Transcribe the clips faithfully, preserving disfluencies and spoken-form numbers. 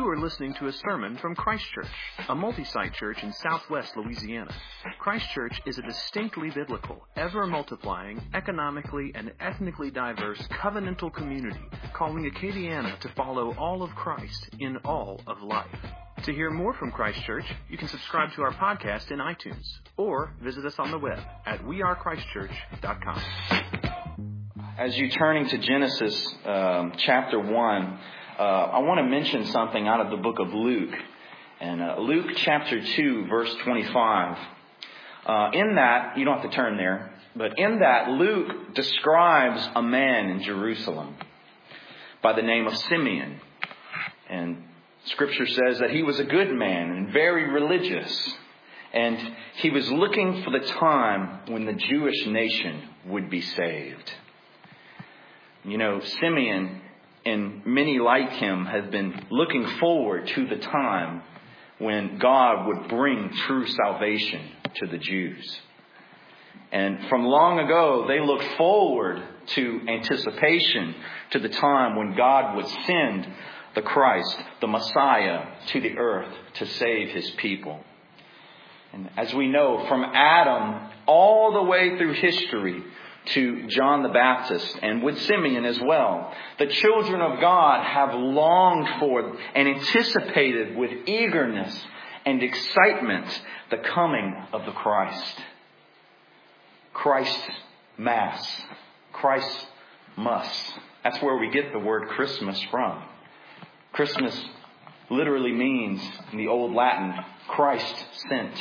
You are listening to a sermon from Christ Church, a multi-site church in southwest Louisiana. Christ Church is a distinctly biblical, ever-multiplying, economically and ethnically diverse covenantal community calling Acadiana to follow all of Christ in all of life. To hear more from Christ Church, you can subscribe to our podcast in iTunes or visit us on the web at we are christ church dot com. As you're turning to Genesis um, chapter one, uh, I want to mention something out of the book of Luke. And uh, Luke chapter two, verse twenty-five. Uh, in that, you don't have to turn there, but in that Luke describes a man in Jerusalem by the name of Simeon. And Scripture says that he was a good man and very religious. And he was looking for the time when the Jewish nation would be saved. You know, Simeon and many like him have been looking forward to the time when God would bring true salvation to the Jews. And from long ago, they looked forward to anticipation to the time when God would send the Christ, the Messiah, to the earth to save his people. And as we know, from Adam all the way through history to John the Baptist and with Simeon as well, the children of God have longed for and anticipated with eagerness and excitement the coming of the Christ. Christ Mass. Christ Muss. That's where we get the word Christmas from. Christmas literally means, in the old Latin, Christ sent.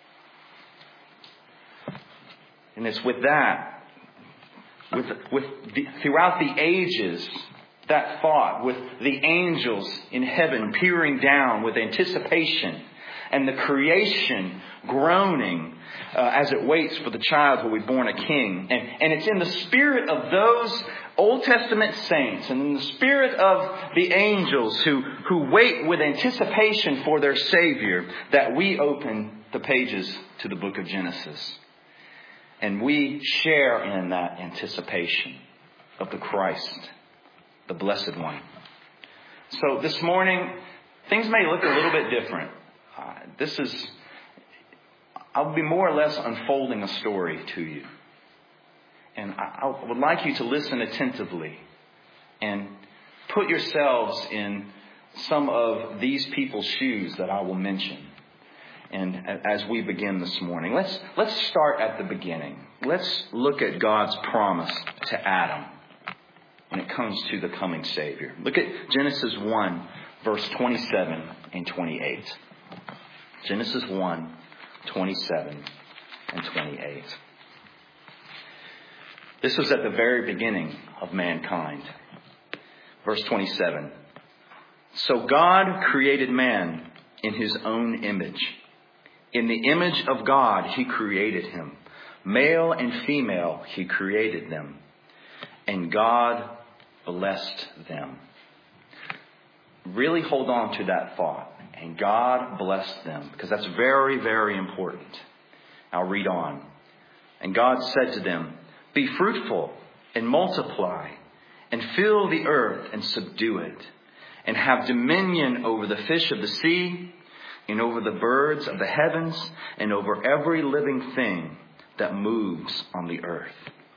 And it's with that, with, with the, throughout the ages, that thought, with the angels in heaven peering down with anticipation and the creation groaning uh, as it waits for the child who will be born a king. And, and it's in the spirit of those Old Testament saints and in the spirit of the angels who, who wait with anticipation for their Savior that we open the pages to the book of Genesis. And we share in that anticipation of the Christ, the Blessed One. So this morning, things may look a little bit different. Uh, this is, I'll be more or less unfolding a story to you. And I, I would like you to listen attentively and put yourselves in some of these people's shoes that I will mention. And as we begin this morning, let's let's start at the beginning. Let's look at God's promise to Adam when it comes to the coming Savior. Look at Genesis one, verse twenty-seven and twenty-eight. Genesis one, twenty-seven and twenty-eight. This was at the very beginning of mankind. Verse twenty-seven. So God created man in his own image. In the image of God, he created him. Male and female, he created them. And God blessed them. Really hold on to that thought. And God blessed them. Because that's very, very important. I'll read on. And God said to them, be fruitful and multiply and fill the earth and subdue it. And have dominion over the fish of the sea and over the birds of the heavens, and over every living thing that moves on the earth.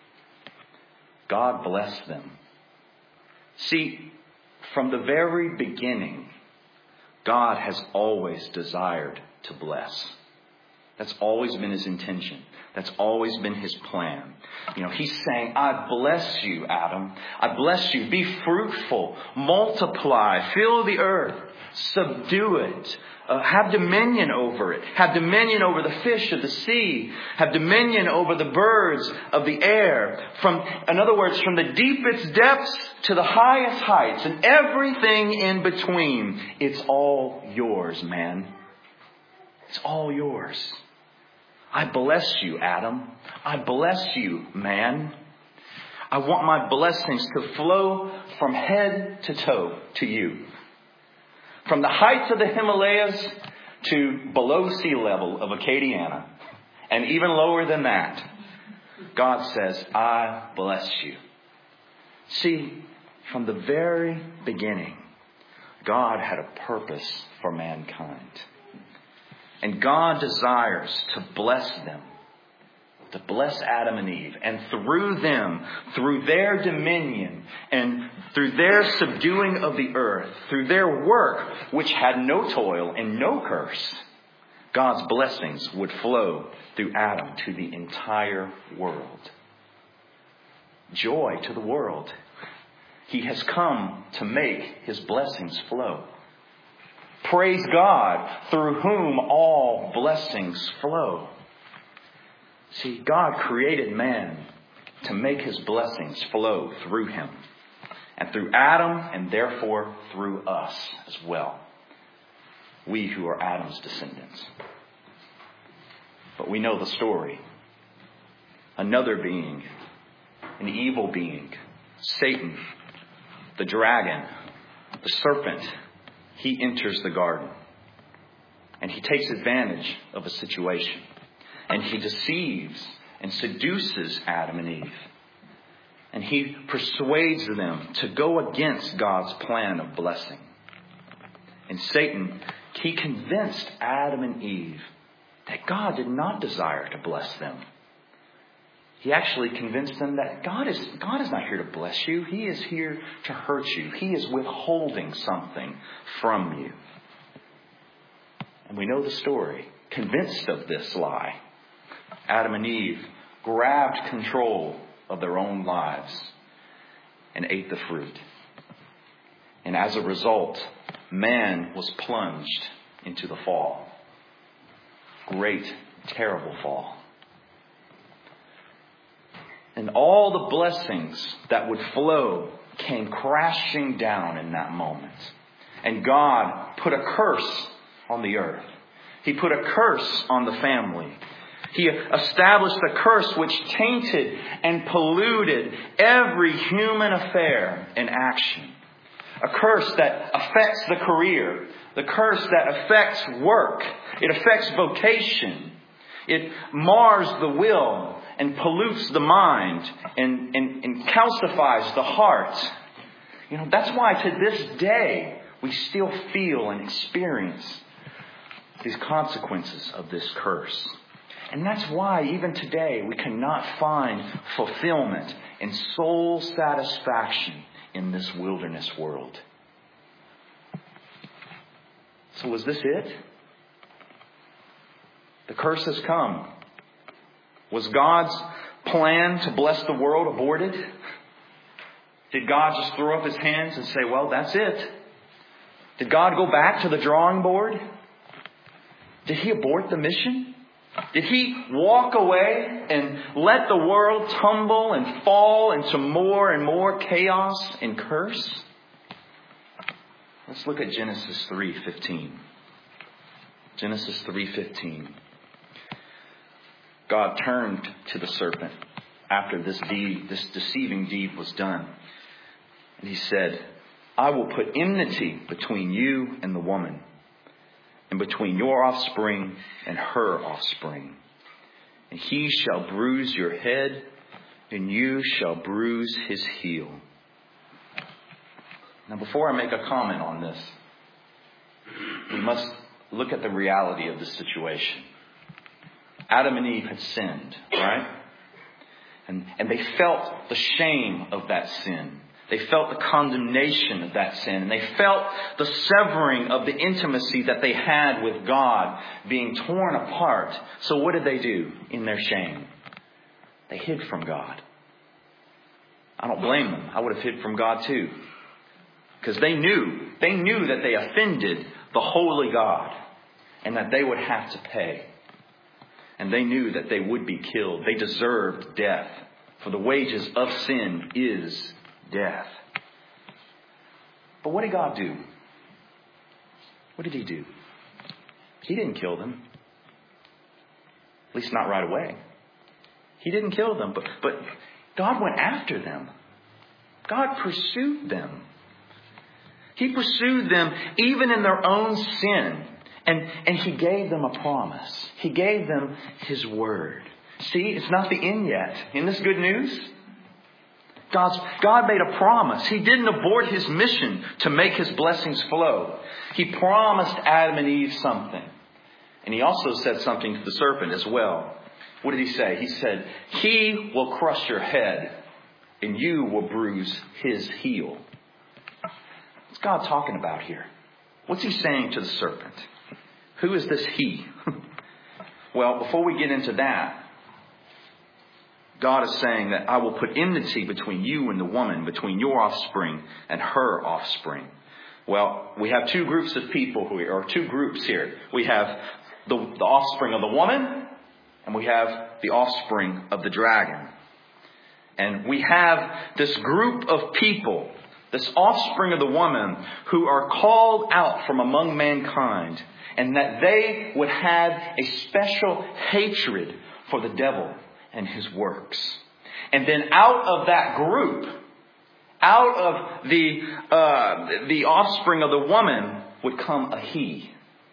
God bless them. See, from the very beginning, God has always desired to bless. That's always been his intention. That's always been his plan. You know, he's saying, I bless you, Adam. I bless you. Be fruitful. Multiply. Fill the earth. Subdue it. Uh, have dominion over it. Have dominion over the fish of the sea. Have dominion over the birds of the air. From, in other words, from the deepest depths to the highest heights and everything in between. It's all yours, man. It's all yours. I bless you, Adam. I bless you, man. I want my blessings to flow from head to toe to you. From the heights of the Himalayas to below sea level of Acadiana. And even lower than that. God says, I bless you. See, from the very beginning, God had a purpose for mankind. And God desires to bless them, to bless Adam and Eve. And through them, through their dominion, and through their subduing of the earth, through their work, which had no toil and no curse, God's blessings would flow through Adam to the entire world. Joy to the world. He has come to make His blessings flow. Praise God, through whom all blessings flow. See, God created man to make His blessings flow through him. And through Adam, and therefore through us as well. We who are Adam's descendants. But we know the story. Another being, an evil being, Satan, the dragon, the serpent, he enters the garden. And he takes advantage of a situation. And he deceives and seduces Adam and Eve. And he persuades them to go against God's plan of blessing. And Satan, he convinced Adam and Eve that God did not desire to bless them. He actually convinced them that God is, God is not here to bless you. He is here to hurt you. He is withholding something from you. And we know the story. Convinced of this lie, Adam and Eve grabbed control of their own lives and ate the fruit. And as a result, man was plunged into the fall. Great, terrible fall. And all the blessings that would flow came crashing down in that moment. And God put a curse on the earth. He put a curse on the family. He established a curse which tainted and polluted every human affair and action. A curse that affects the career. The curse that affects work. It affects vocation. It mars the will and pollutes the mind and, and, and calcifies the heart. You know, that's why to this day we still feel and experience these consequences of this curse. And that's why even today we cannot find fulfillment and soul satisfaction in this wilderness world. So was this it? The curse has come. Was God's plan to bless the world aborted? Did God just throw up His hands and say, well, that's it? Did God go back to the drawing board? Did He abort the mission? Did He walk away and let the world tumble and fall into more and more chaos and curse? Let's look at Genesis three fifteen. Genesis three fifteen. God turned to the serpent after this deed, this deceiving deed was done. And He said, I will put enmity between you and the woman, and between your offspring and her offspring. And he shall bruise your head, and you shall bruise his heel. Now, before I make a comment on this, we must look at the reality of the situation. Adam and Eve had sinned, right? And, and they felt the shame of that sin. They felt the condemnation of that sin. And they felt the severing of the intimacy that they had with God being torn apart. So what did they do in their shame? They hid from God. I don't blame them. I would have hid from God too. Because they knew, they knew that they offended the holy God and that they would have to pay. And they knew that they would be killed. They deserved death. For the wages of sin is death. But what did God do? What did He do? He didn't kill them. At least not right away. He didn't kill them. But, but God went after them. God pursued them. He pursued them even in their own sin. And, and He gave them a promise. He gave them His word. See, it's not the end yet. Isn't this good news? God's, God made a promise. He didn't abort His mission to make His blessings flow. He promised Adam and Eve something. And He also said something to the serpent as well. What did He say? He said, He will crush your head and you will bruise his heel. What's God talking about here? What's He saying to the serpent? Who is this he? Well, before we get into that, God is saying that I will put enmity between you and the woman, between your offspring and her offspring. Well, we have two groups of people who are two groups here. We have the, the offspring of the woman, and we have the offspring of the dragon. And we have this group of people, this offspring of the woman, who are called out from among mankind, and that they would have a special hatred for the devil and his works. And then out of that group, out of the uh, the offspring of the woman would come a he.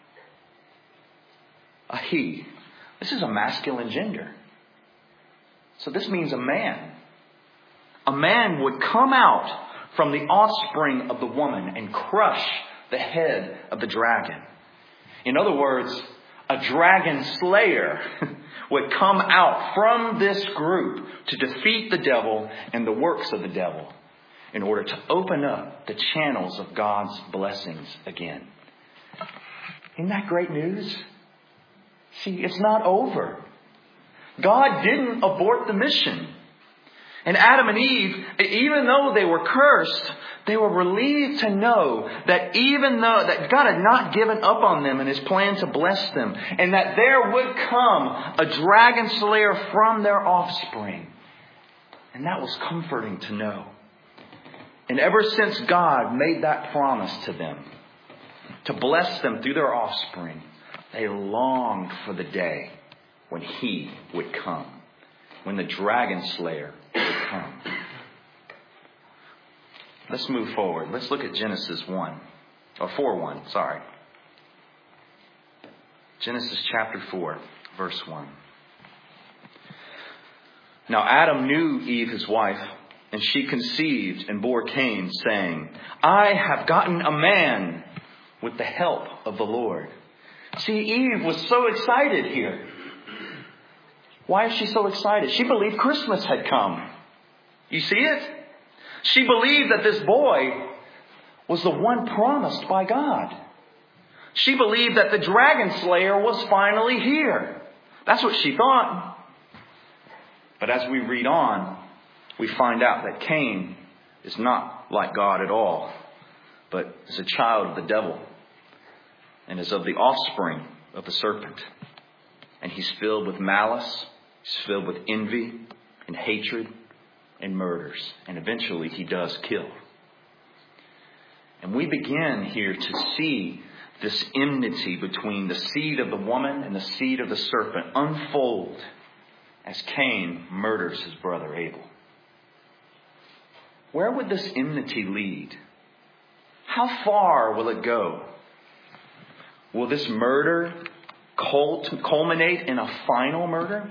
A he. This is a masculine gender. So this means a man. A man would come out from the offspring of the woman and crush the head of the dragon. In other words, a dragon slayer would come out from this group to defeat the devil and the works of the devil in order to open up the channels of God's blessings again. Isn't that great news? See, it's not over. God didn't abort the mission. And Adam and Eve, even though they were cursed, they were relieved to know that even though that God had not given up on them in His plan to bless them, and that there would come a dragon slayer from their offspring. And that was comforting to know. And ever since God made that promise to them, to bless them through their offspring, they longed for the day when He would come, when the dragon slayer would come. Let's move forward. Let's look at Genesis one, or four one, sorry. Genesis chapter four, verse one. Now Adam knew Eve his wife, and she conceived and bore Cain, saying, I have gotten a man with the help of the Lord. See, Eve was so excited here. Why is she so excited? She believed Christmas had come. You see it? She believed that this boy was the one promised by God. She believed that the dragon slayer was finally here. That's what she thought. But as we read on, we find out that Cain is not like God at all, but is a child of the devil and is of the offspring of the serpent. And he's filled with malice. He's filled with envy and hatred and murders. And eventually he does kill. And we begin here to see this enmity between the seed of the woman and the seed of the serpent unfold as Cain murders his brother Abel. Where would this enmity lead? How far will it go? Will this murder culminate in a final murder?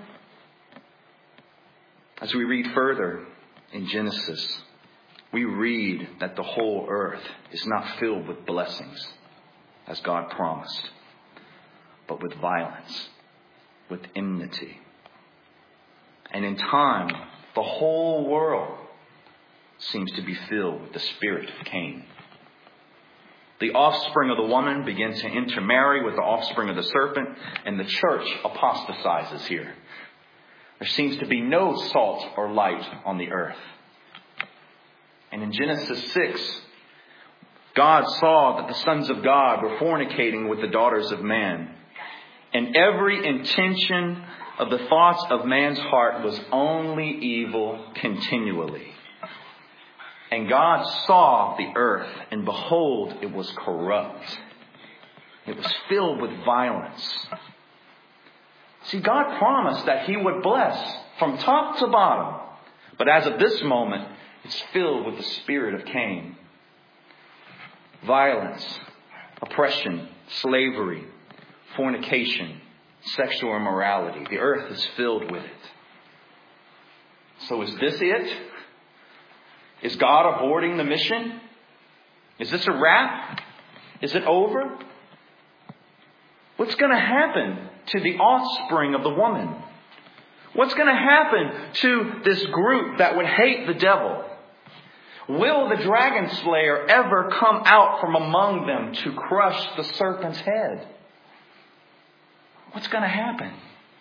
As we read further in Genesis, we read that the whole earth is not filled with blessings, as God promised, but with violence, with enmity. And in time, the whole world seems to be filled with the spirit of Cain. The offspring of the woman begins to intermarry with the offspring of the serpent, and the church apostatizes here. There seems to be no salt or light on the earth. And in Genesis six, God saw that the sons of God were fornicating with the daughters of man. And every intention of the thoughts of man's heart was only evil continually. And God saw the earth, and behold, it was corrupt. It was filled with violence. See, God promised that He would bless from top to bottom. But as of this moment, it's filled with the spirit of Cain. Violence, oppression, slavery, fornication, sexual immorality. The earth is filled with it. So is this it? Is God aborting the mission? Is this a wrap? Is it over? What's going to happen to the offspring of the woman? What's going to happen to this group that would hate the devil? Will the dragon slayer ever come out from among them to crush the serpent's head? What's going to happen?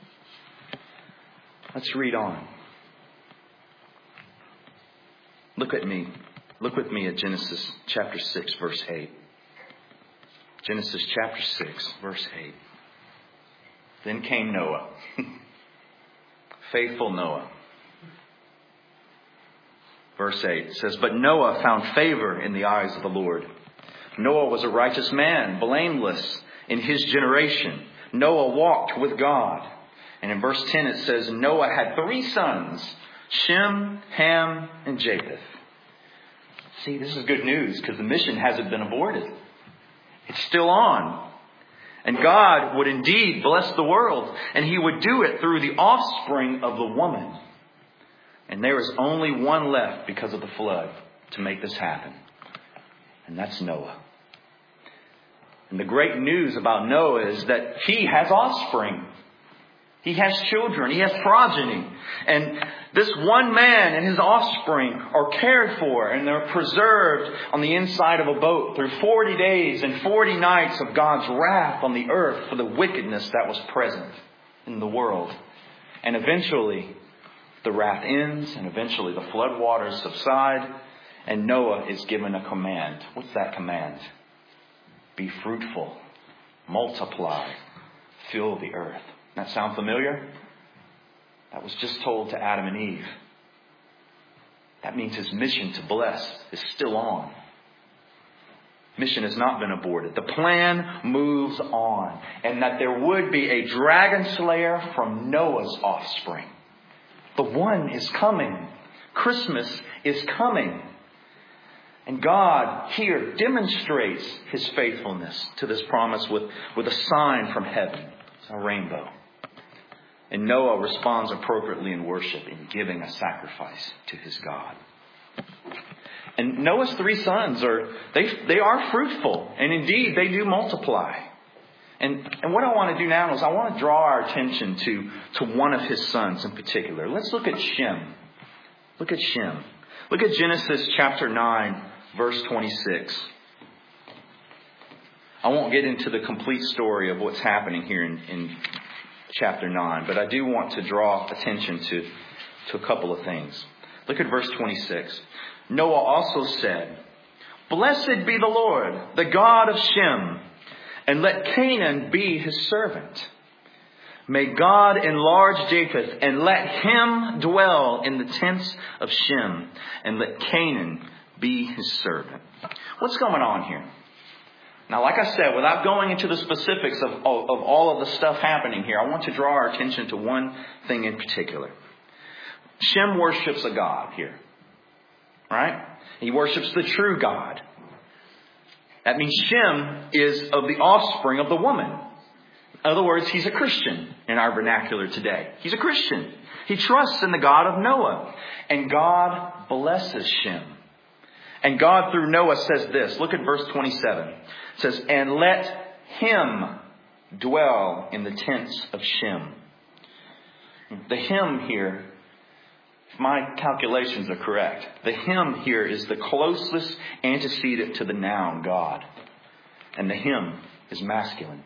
Let's read on. Look at me. Look with me at Genesis chapter six, verse eight. Genesis chapter six, verse eight. Then came Noah. Faithful Noah. Verse eight says, but Noah found favor in the eyes of the Lord. Noah was a righteous man, blameless in his generation. Noah walked with God. And in verse ten it says, Noah had three sons, Shem, Ham, and Japheth. See, this is good news because the mission hasn't been aborted. It's still on. And God would indeed bless the world. And He would do it through the offspring of the woman. And there is only one left because of the flood to make this happen. And that's Noah. And the great news about Noah is that he has offspring. He has children. He has progeny. And this one man and his offspring are cared for and they're preserved on the inside of a boat through forty days and forty nights of God's wrath on the earth for the wickedness that was present in the world. And eventually the wrath ends and eventually the flood waters subside and Noah is given a command. What's that command? Be fruitful, multiply, fill the earth. That sound familiar? That was just told to Adam and Eve. That means his mission to bless is still on. Mission has not been aborted. The plan moves on. And that there would be a dragon slayer from Noah's offspring. The one is coming. Christmas is coming. And God here demonstrates His faithfulness to this promise with, with a sign from heaven. It's a rainbow. And Noah responds appropriately in worship in giving a sacrifice to his God. And Noah's three sons are, they, they are fruitful. And indeed, they do multiply. And, and what I want to do now is I want to draw our attention to, to one of his sons in particular. Let's look at Shem. Look at Shem. Look at Genesis chapter nine, verse twenty-six. I won't get into the complete story of what's happening here in, in chapter nine, but I do want to draw attention to, to a couple of things. Look at verse twenty-six. Noah also said, Blessed be the Lord, the God of Shem, and let Canaan be his servant. May God enlarge Japheth, and let him dwell in the tents of Shem, and let Canaan be his servant. What's going on here? Now, like I said, without going into the specifics of, of, of all of the stuff happening here, I want to draw our attention to one thing in particular. Shem worships a God here. Right? He worships the true God. That means Shem is of the offspring of the woman. In other words, he's a Christian in our vernacular today. He's a Christian. He trusts in the God of Noah. And God blesses Shem. And God through Noah says this. Look at verse twenty-seven. It says, and let him dwell in the tents of Shem. The him here, if my calculations are correct, the him here is the closest antecedent to the noun God. And the him is masculine.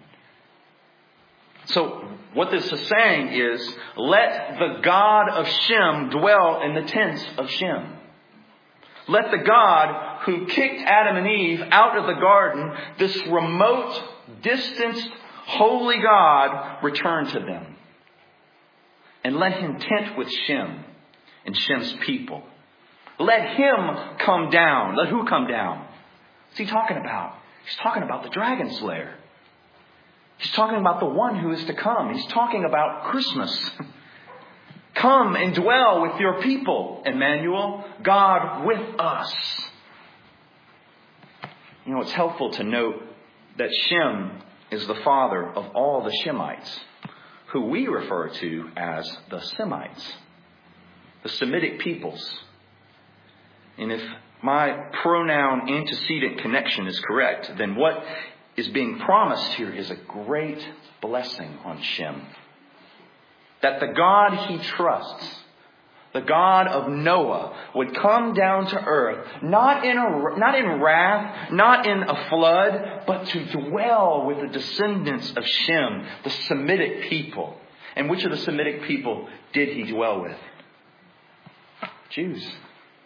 So what this is saying is, let the God of Shem dwell in the tents of Shem. Let the God who kicked Adam and Eve out of the garden, this remote, distanced, holy God, return to them. And let him tent with Shem and Shem's people. Let him come down. Let who come down? What's he talking about? He's talking about the dragon slayer. He's talking about the one who is to come. He's talking about Christmas. Come and dwell with your people, Emmanuel, God with us. You know, it's helpful to note that Shem is the father of all the Shemites, who we refer to as the Semites, the Semitic peoples. And if my pronoun antecedent connection is correct, then what is being promised here is a great blessing on Shem. That the God he trusts, the God of Noah, would come down to earth, not in a, not in wrath, not in a flood, but to dwell with the descendants of Shem, the Semitic people. And which of the Semitic people did he dwell with? Jews.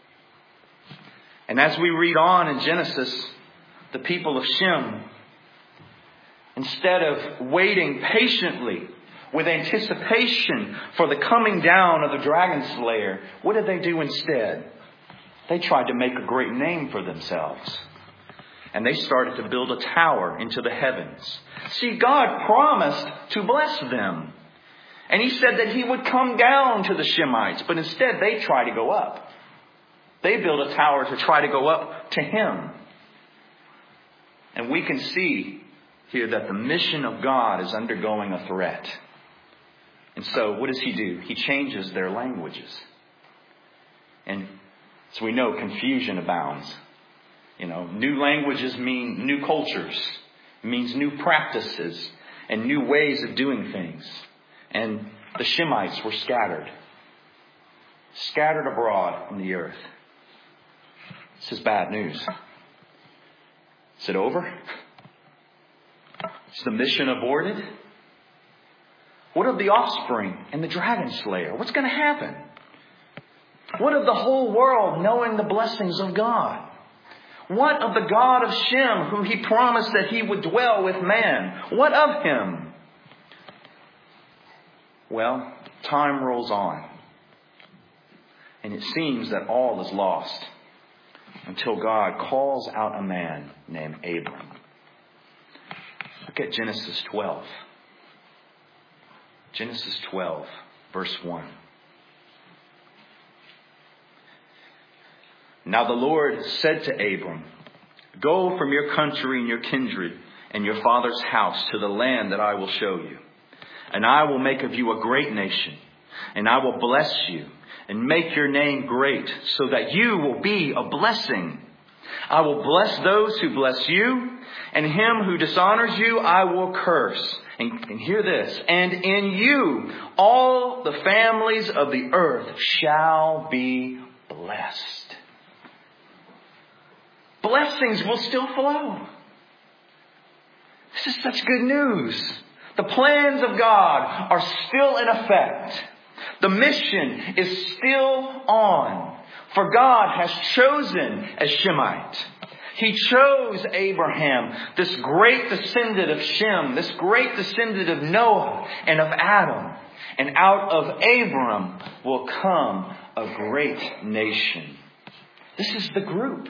And as we read on in Genesis, the people of Shem, instead of waiting patiently with anticipation for the coming down of the dragon slayer, what did they do instead? They tried to make a great name for themselves. And they started to build a tower into the heavens. See, God promised to bless them. And he said that he would come down to the Shemites. But instead, they tried to go up. They built a tower to try to go up to him. And we can see here that the mission of God is undergoing a threat. And so what does he do? He changes their languages. And so we know confusion abounds. You know, new languages mean new cultures. It means new practices and new ways of doing things. And the Shemites were scattered. Scattered abroad on the earth. This is bad news. Is it over? Is the mission aborted? What of the offspring and the dragon slayer? What's going to happen? What of the whole world knowing the blessings of God? What of the God of Shem, who he promised that he would dwell with man? What of him? Well, time rolls on. And it seems that all is lost until God calls out a man named Abram. Look at Genesis twelve. Genesis twelve, verse one. Now the Lord said to Abram, "Go from your country and your kindred and your father's house to the land that I will show you. And I will make of you a great nation, and I will bless you and make your name great, so that you will be a blessing. I will bless those who bless you, and him who dishonors you I will curse." And, and hear this. "And in you all the families of the earth shall be blessed." Blessings will still flow. This is such good news. The plans of God are still in effect. The mission is still on. For God has chosen a Shemite. He chose Abraham, this great descendant of Shem, this great descendant of Noah and of Adam. And out of Abram will come a great nation. This is the group.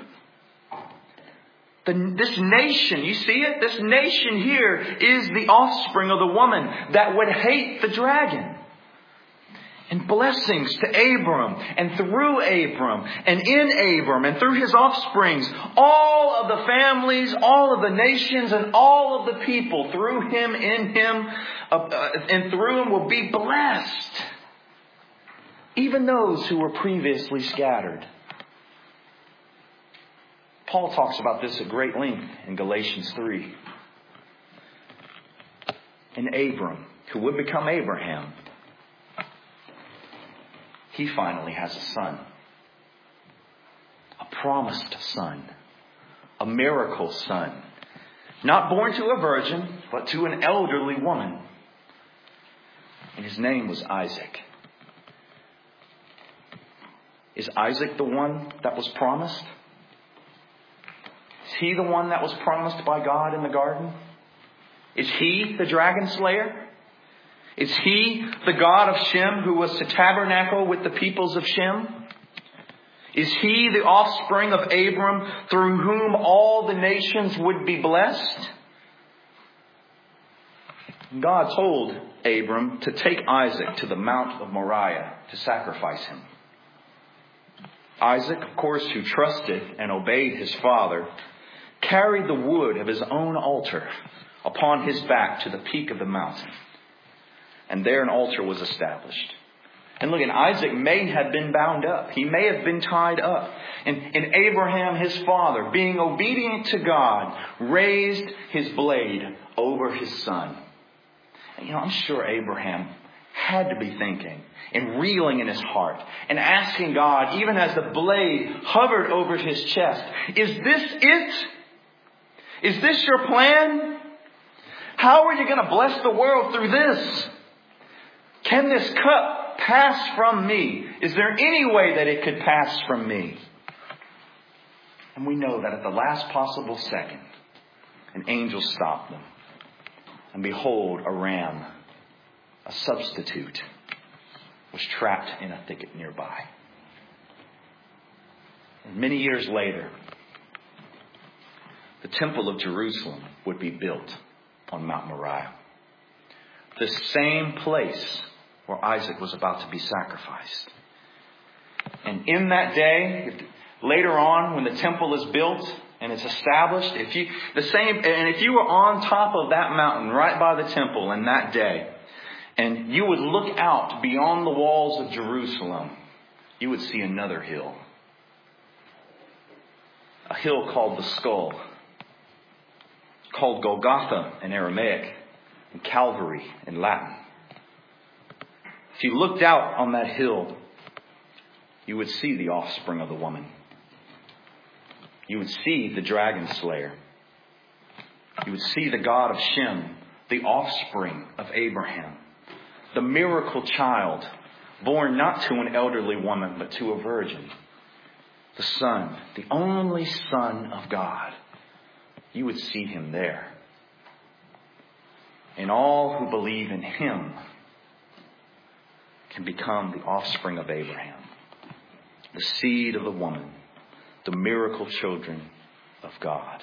The, this nation, you see it? This nation here is the offspring of the woman that would hate the dragon. And blessings to Abram and through Abram and in Abram and through his offsprings, all of the families, all of the nations and all of the people through him, in him, uh, uh, and through him will be blessed. Even those who were previously scattered. Paul talks about this at great length in Galatians three. And Abram, who would become Abraham, he finally has a son. A promised son. A miracle son. Not born to a virgin, but to an elderly woman. And his name was Isaac. Is Isaac the one that was promised? Is he the one that was promised by God in the garden? Is he the dragon slayer? Is he the God of Shem who was to tabernacle with the peoples of Shem? Is he the offspring of Abram through whom all the nations would be blessed? God told Abram to take Isaac to the Mount of Moriah to sacrifice him. Isaac, of course, who trusted and obeyed his father, carried the wood of his own altar upon his back to the peak of the mountain. And there an altar was established. And look, and Isaac may have been bound up. He may have been tied up. And, and Abraham, his father, being obedient to God, raised his blade over his son. And, you know, I'm sure Abraham had to be thinking and reeling in his heart and asking God, even as the blade hovered over his chest, is this it? Is this your plan? How are you going to bless the world through this? Can this cup pass from me? Is there any way that it could pass from me? And we know that at the last possible second, an angel stopped them. And behold, a ram, a substitute, was trapped in a thicket nearby. And many years later, the Temple of Jerusalem would be built on Mount Moriah. The same place where Isaac was about to be sacrificed. And in that day, later on, when the temple is built and it's established, if you the same, and if you were on top of that mountain right by the temple in that day, and you would look out beyond the walls of Jerusalem, you would see another hill. A hill called the Skull, called Golgotha in Aramaic, and Calvary in Latin. If you looked out on that hill, you would see the offspring of the woman. You would see the dragon slayer. You would see the God of Shem, the offspring of Abraham, the miracle child, born not to an elderly woman, but to a virgin. The Son, the only Son of God. You would see him there. And all who believe in him can become the offspring of Abraham, the seed of the woman, the miracle children of God.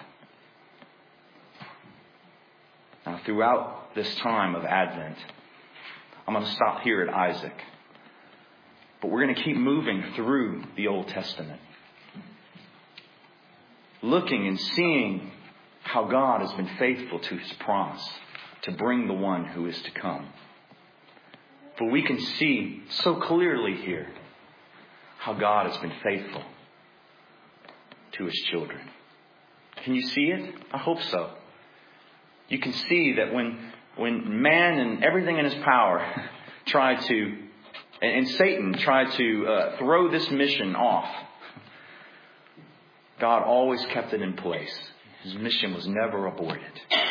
Now, throughout this time of Advent, I'm going to stop here at Isaac, but we're going to keep moving through the Old Testament, looking and seeing how God has been faithful to his promise to bring the one who is to come. For we can see so clearly here how God has been faithful to his children. Can you see it? I hope so. You can see that when when man and everything in his power tried to, and Satan tried to uh, throw this mission off, God always kept it in place. His mission was never aborted.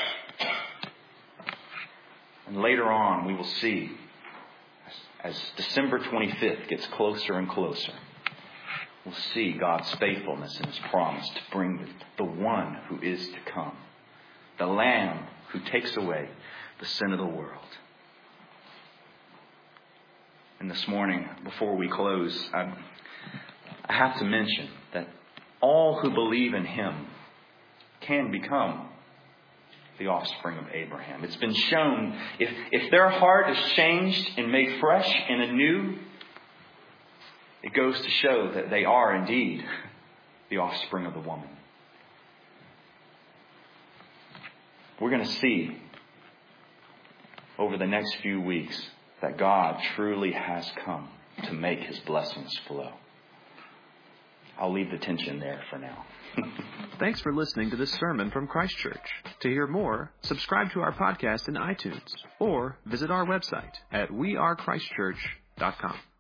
And later on, we will see, as December twenty-fifth gets closer and closer, we'll see God's faithfulness and his promise to bring the one who is to come, the Lamb who takes away the sin of the world. And this morning, before we close, I, I have to mention that all who believe in him can become the offspring of Abraham. It's been shown, if, if their heart is changed and made fresh and anew, it goes to show that they are indeed the offspring of the woman. We're going to see over the next few weeks that God truly has come to make his blessings flow. I'll leave the tension there for now. Thanks for listening to this sermon from Christ Church. To hear more, subscribe to our podcast in iTunes or visit our website at we are christ church dot com.